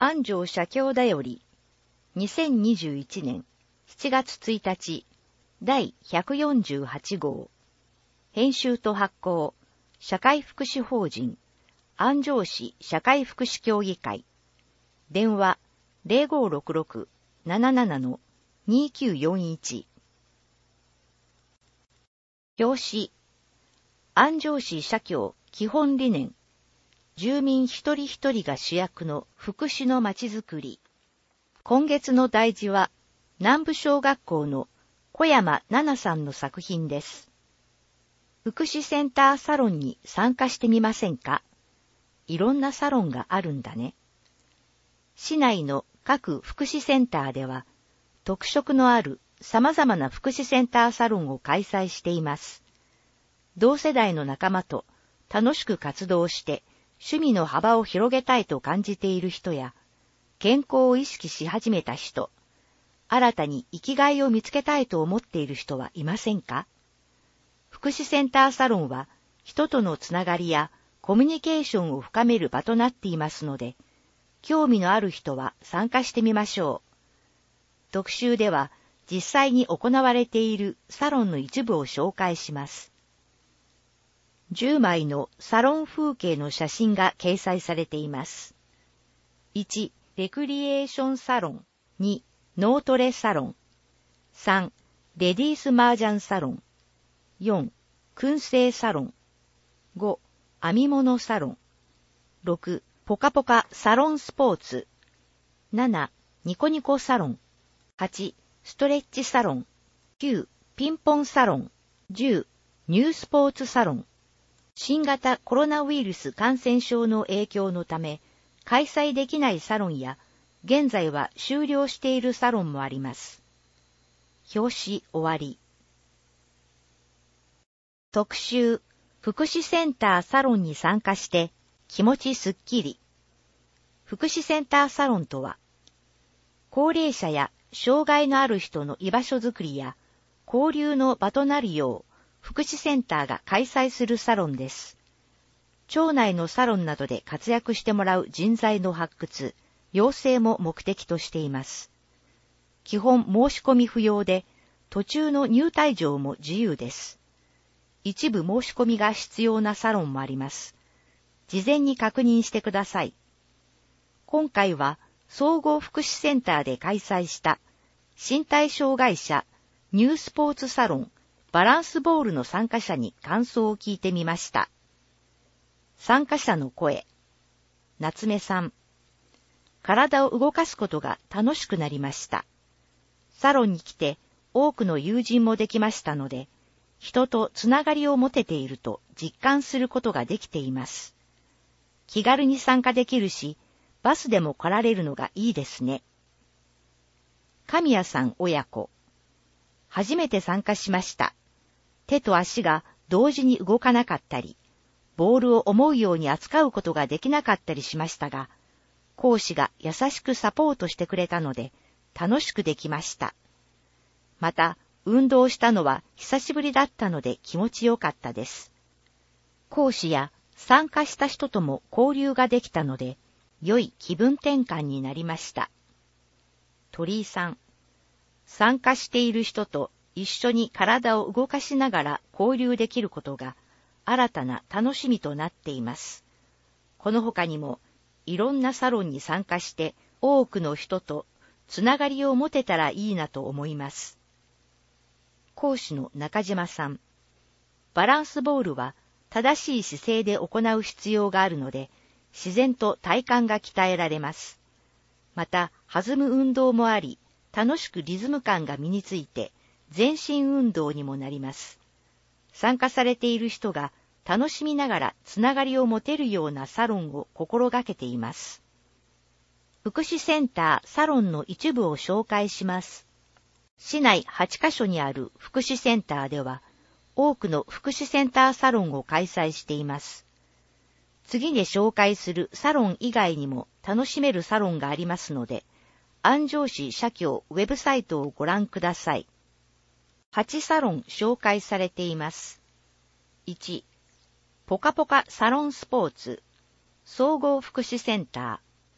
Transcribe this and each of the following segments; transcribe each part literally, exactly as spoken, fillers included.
安城社協だより、にせんにじゅういちねんしちがつついたち、だいひゃくよんじゅうはちごう。編集と発行、社会福祉法人、安城市社会福祉協議会。電話 ゼロごろくろく なななな にきゅうよんいち。表紙、安城市社協基本理念。住民一人一人が主役の福祉のまちづくり。今月の題字は、南部小学校の小山奈々さんの作品です。福祉センターサロンに参加してみませんか？いろんなサロンがあるんだね。市内の各福祉センターでは、特色のある様々な福祉センターサロンを開催しています。同世代の仲間と楽しく活動して、趣味の幅を広げたいと感じている人や、健康を意識し始めた人、新たに生きがいを見つけたいと思っている人はいませんか？福祉センターサロンは、人とのつながりやコミュニケーションを深める場となっていますので、興味のある人は参加してみましょう。特集では、実際に行われているサロンの一部を紹介します。じゅうまいのサロン風景の写真が掲載されています。いち、レクリエーションサロン。に、脳トレサロン。さん、レディース麻雀サロン。よん、燻製サロン。ご、編み物サロン。ろく、ポカポカサロンスポーツ。なな、ニコニコサロン。はち、ストレッチサロン。きゅう、ピンポンサロン。じゅう、ニュースポーツサロン。新型コロナウイルス感染症の影響のため、開催できないサロンや、現在は終了しているサロンもあります。表紙終わり。特集、福祉センターサロンに参加して、気持ちすっきり。福祉センターサロンとは、高齢者や障害のある人の居場所づくりや、交流の場となるよう、福祉センターが開催するサロンです。町内のサロンなどで活躍してもらう人材の発掘、養成も目的としています。基本申し込み不要で、途中の入退場も自由です。一部申し込みが必要なサロンもあります。事前に確認してください。今回は、総合福祉センターで開催した身体障害者ニュースポーツサロンバランスボールの参加者に感想を聞いてみました。参加者の声。夏目さん。体を動かすことが楽しくなりました。サロンに来て多くの友人もできましたので、人とつながりを持てていると実感することができています。気軽に参加できるし、バスでも来られるのがいいですね。神谷さん親子。初めて参加しました。手と足が同時に動かなかったり、ボールを思うように扱うことができなかったりしましたが、講師が優しくサポートしてくれたので、楽しくできました。また、運動したのは久しぶりだったので気持ちよかったです。講師や参加した人とも交流ができたので、良い気分転換になりました。鳥居さん。参加している人と一緒に体を動かしながら交流できることが新たな楽しみとなっています。この他にもいろんなサロンに参加して多くの人とつながりを持てたらいいなと思います。講師の中島さん。バランスボールは正しい姿勢で行う必要があるので、自然と体幹が鍛えられます。また、弾む運動もあり、楽しくリズム感が身について、全身運動にもなります。参加されている人が楽しみながらつながりを持てるようなサロンを心がけています。福祉センターサロンの一部を紹介します。市内はちカ所にある福祉センターでは、多くの福祉センターサロンを開催しています。次で紹介するサロン以外にも楽しめるサロンがありますので、安城市社協ウェブサイトをご覧ください。はちサロン紹介されています。いち、ポカポカサロンスポーツ、総合福祉センター。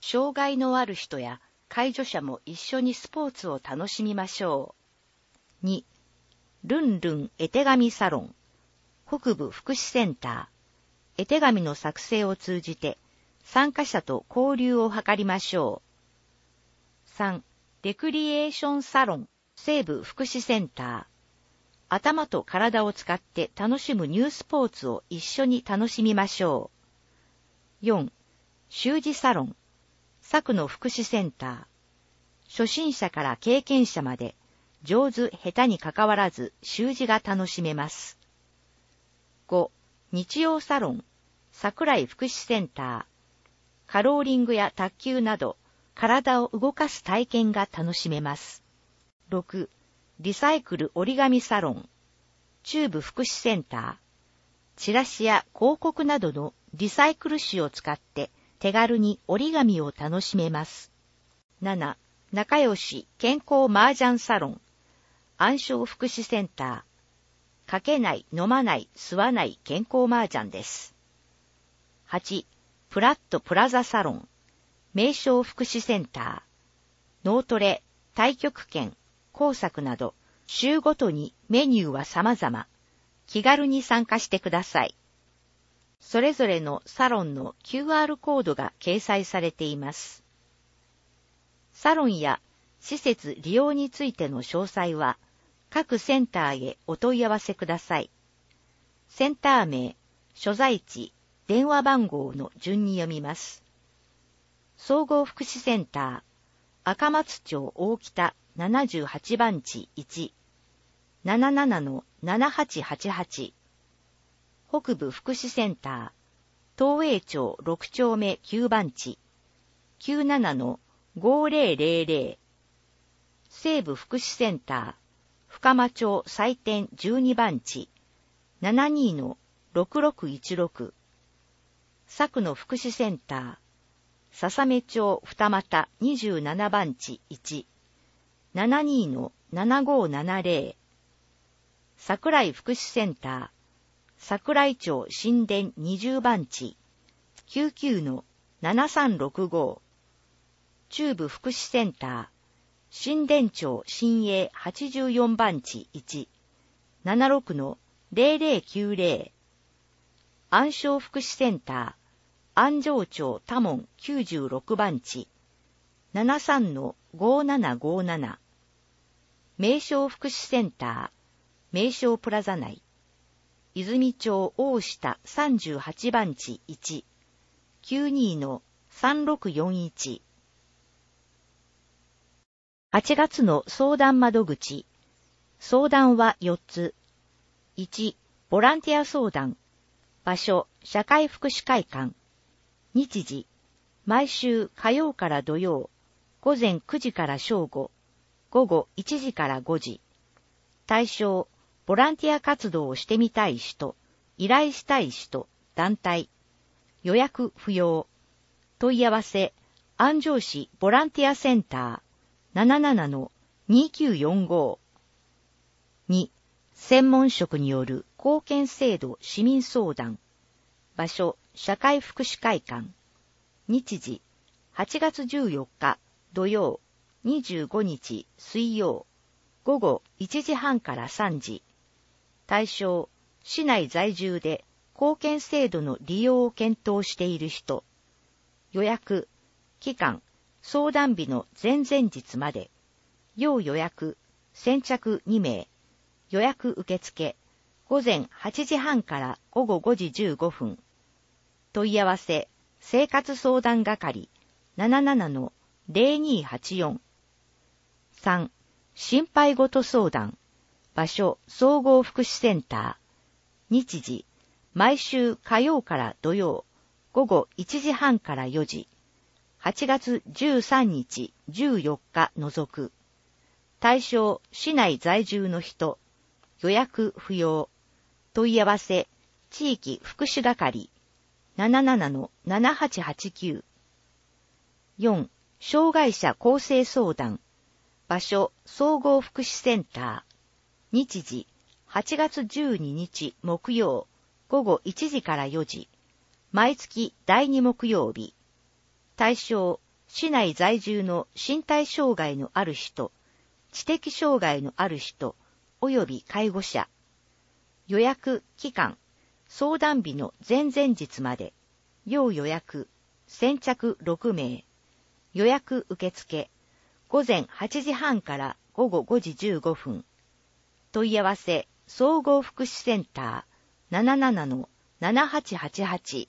障害のある人や介助者も一緒にスポーツを楽しみましょう。に、ルンルン絵手紙サロン、北部福祉センター、絵手紙の作成を通じて参加者と交流を図りましょう。さん、レクリエーションサロン、西部福祉センター、頭と体を使って楽しむニュースポーツを一緒に楽しみましょう。よん、習字サロン、佐久の福祉センター、初心者から経験者まで上手下手にかかわらず習字が楽しめます。ご、日曜サロン、桜井福祉センター、カローリングや卓球など体を動かす体験が楽しめます。ろく、リサイクル折り紙サロン、中部福祉センター、チラシや広告などのリサイクル紙を使って手軽に折り紙を楽しめます。なな、仲良し健康麻雀サロン、安生福祉センター、かけない、飲まない、吸わない健康麻雀です。はち、プラットプラザサロン、名称福祉センター、脳トレ、太極拳、工作など、週ごとにメニューは様々。気軽に参加してください。それぞれのサロンの キューアール コードが掲載されています。サロンや施設利用についての詳細は、各センターへお問い合わせください。センター名、所在地、電話番号の順に読みます。総合福祉センター、赤松町大北ななじゅうはちばんちいち、ななななのななはちはちはち。北部福祉センター、東栄町ろくちょうめきゅうばんち、きゅうななのごぜろぜろぜろ。西部福祉センター、深間町西店じゅうにばんち、ななにのろくろくいちろく。佐久の福祉センター、笹目町二俣にじゅうななばんちいち、ななにのななごななぜろ。桜井福祉センター、桜井町新田にじゅうばんち、きゅうきゅうのななさんろくご。中部福祉センター、新田町新栄はちじゅうよんばんちいち、ななろくのぜろぜろきゅうぜろ。安生福祉センター、安城町多聞きゅうじゅうろくばんち、ななさんのごななごなな。名称福祉センター、名称プラザ内、泉町大下さんじゅうはちばんちいち、きゅうにのさんろくよんいち。はちがつの相談窓口。相談はよっつ。いち、ボランティア相談。場所、社会福祉会館。日時、毎週火曜から土曜、午前くじから正午、午後いちじからごじ。対象、ボランティア活動をしてみたい人、依頼したい人、団体。予約不要。問い合わせ、安城市ボランティアセンター、ななななのにきゅうよんご。に、専門職による貢献制度市民相談。場所、社会福祉会館。日時、はちがつじゅうよっか土曜、にじゅうごにち水曜、午後いちじはんからさんじ。対象、市内在住で貢献制度の利用を検討している人。予約、期間、相談日の前々日まで。要予約、先着にめい。予約受付、午前はちじはんから午後ごじじゅうごふん。問い合わせ、生活相談係 ななななのぜろにはちよん。さん、心配事相談。場所、総合福祉センター。日時、毎週火曜から土曜、午後いちじはんからよじ。はちがつじゅうさんにち、じゅうよっか除く。対象、市内在住の人。予約不要。問い合わせ、地域福祉係。ななななのななはちはちきゅう。よん、障害者更生相談。場所、総合福祉センター。日時、はちがつじゅうににち木曜、午後いちじからよじ。毎月だいに木曜日。対象、 市内在住の身体障害のある人、知的障害のある人、及び介護者。予約期間、相談日の前々日まで。要予約、先着ろくめい。予約受付、午前はちじはんから午後ごじじゅうごふん。問い合わせ、総合福祉センター ななななのななはちはちはち。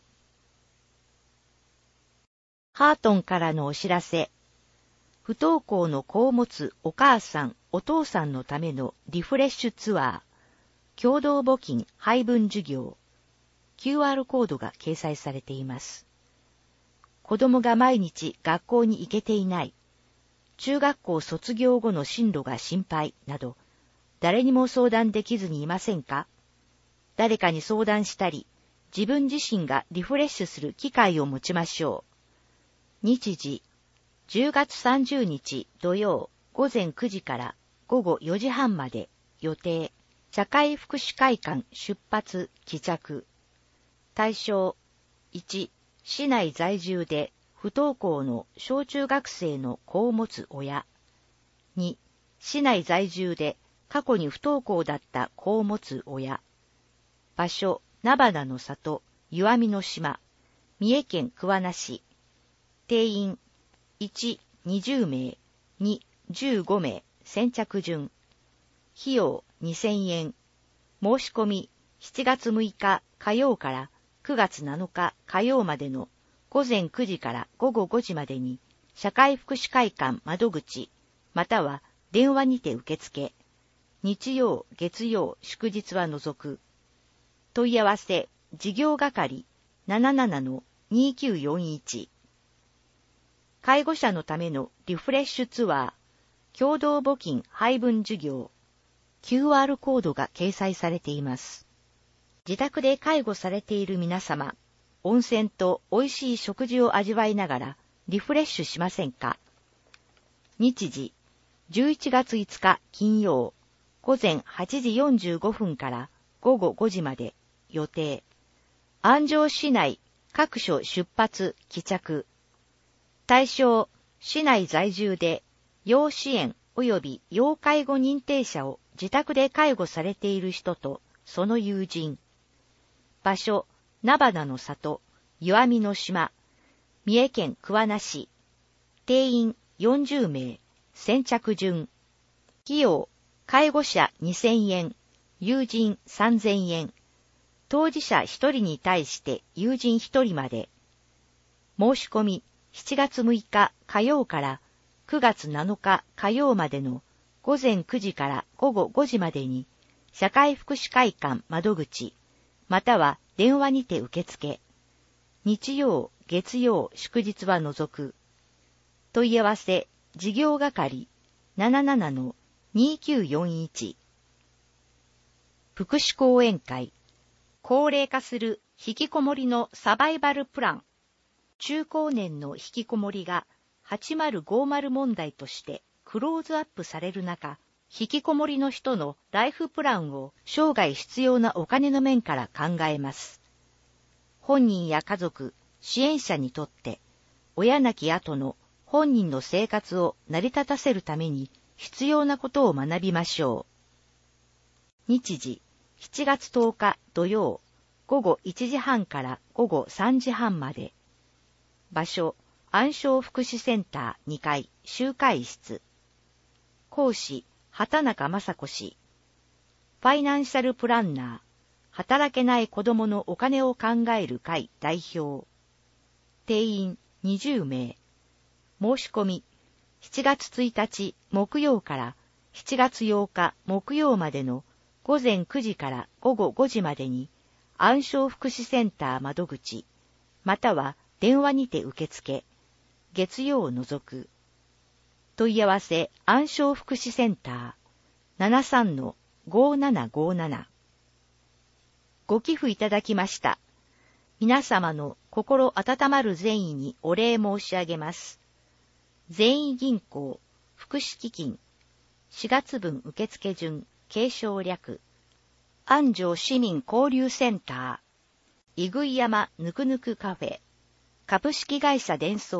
ハートンからのお知らせ。不登校の子を持つお母さん、お父さんのためのリフレッシュツアー、共同募金配分授業、キューアール コードが掲載されています。子供が毎日学校に行けていない、中学校卒業後の進路が心配など、誰にも相談できずにいませんか？誰かに相談したり、自分自身がリフレッシュする機会を持ちましょう。日時、じゅうがつさんじゅうにち土曜午前くじから午後よじはんまで。予定、社会福祉会館出発帰着。対象、いち、市内在住で不登校の小中学生の子を持つ親。に、市内在住で過去に不登校だった子を持つ親。場所、菜花の里、湯あみの島、三重県桑名市。定員、いち、にじゅうめい、に、じゅうごめい、先着順。費用、にせんえん。申し込み、しちがつむいか火曜からくがつなのか火曜までの午前くじから午後ごじまでに、社会福祉会館窓口、または電話にて受付。日曜、月曜、祝日は除く。問い合わせ、事業係 ななななのにきゅうよんいち。介護者のためのリフレッシュツアー、共同募金配分授業、キューアール コードが掲載されています。自宅で介護されている皆様、温泉と美味しい食事を味わいながらリフレッシュしませんか？日時、じゅういちがついつか金曜、午前はちじよんじゅうごふんから午後ごじまで。予定、安城市内各所出発帰着。対象、市内在住で要支援及び要介護認定者を自宅で介護されている人とその友人。場所、菜花の里、湯あみの島、三重県桑名市。定員よんじゅうめい、先着順。費用、介護者にせんえん、友人さんぜんえん。当事者ひとりに対して友人ひとりまで。申し込み、しちがつむいか火曜からくがつなのか火曜までの午前くじから午後ごじまでに、社会福祉会館窓口、または電話にて受付。日曜、月曜、祝日は除く。問い合わせ、事業係 ななななのにきゅうよんいち。福祉講演会、高齢化する引きこもりのサバイバルプラン。中高年の引きこもりがはちまるごまる問題としてクローズアップされる中、引きこもりの人のライフプランを生涯必要なお金の面から考えます。本人や家族、支援者にとって親亡き後の本人の生活を成り立たせるために必要なことを学びましょう。日時、しちがつとおか土曜、午後いちじはんから午後さんじはんまで。場所、安昌福祉センターにかい、集会室。講師、畑中雅子氏。ファイナンシャルプランナー、働けない子供のお金を考える会代表。定員にじゅうめい。申し込み、しちがつついたち木曜からしちがつようか木曜までの午前くじから午後ごじまでに、安昌福祉センター窓口、または電話にて受付、月曜を除く。問い合わせ、安昌福祉センター、ななさんのごななごなな。ご寄付いただきました。皆様の心温まる善意にお礼申し上げます。善意銀行、福祉基金、しがつぶん受付順、継承略、安城市民交流センター、いぐい山ぬくぬくカフェ、株式会社デンソー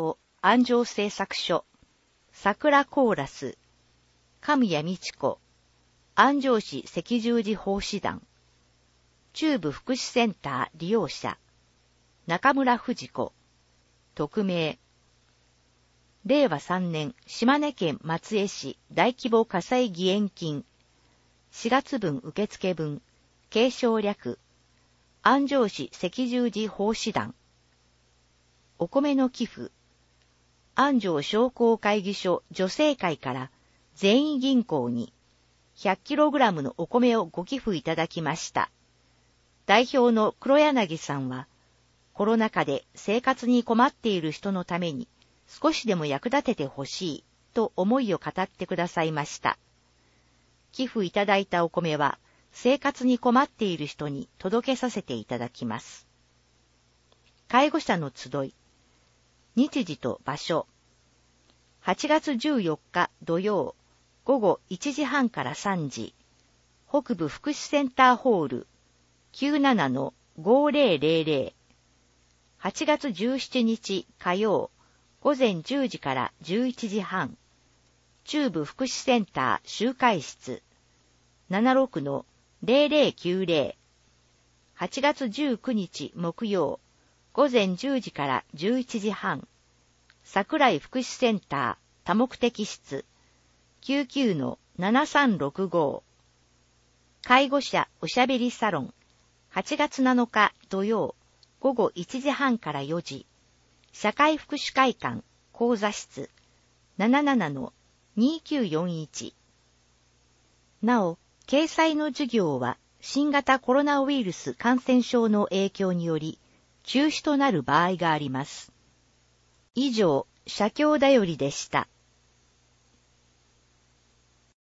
安城製作所、桜コーラス、神谷美智子、安城市赤十字奉仕団、中部福祉センター利用者、中村藤子、匿名。れいわさんねん、島根県松江市大規模火災義援金、しがつ分受付分、継承略、安城市赤十字奉仕団、お米の寄付、安城商工会議所女性会から全員銀行に ひゃくキログラム のお米をご寄付いただきました。代表の黒柳さんは、コロナ禍で生活に困っている人のために少しでも役立ててほしいと思いを語ってくださいました。寄付いただいたお米は生活に困っている人に届けさせていただきます。介護者の集い。日時と場所。はちがつじゅうよっか土曜、午後いちじはんからさんじ、北部福祉センターホール きゅうななのごぜろぜろぜろ。はちがつじゅうしちにち火曜、午前じゅうじからじゅういちじはん、中部福祉センター集会室 ななじゅうろくのぜろぜろきゅうぜろ。はちがつじゅうくにち木曜、午前じゅうじからじゅういちじはん、桜井福祉センター多目的室 きゅうきゅうのななさんろくご。介護者おしゃべりサロンはちがつなのか土曜、午後いちじはんからよじ、社会福祉会館講座室 ななじゅうななのにきゅうよんいち。なお、掲載の授業は新型コロナウイルス感染症の影響により中止となる場合があります。以上、社協だよりでした。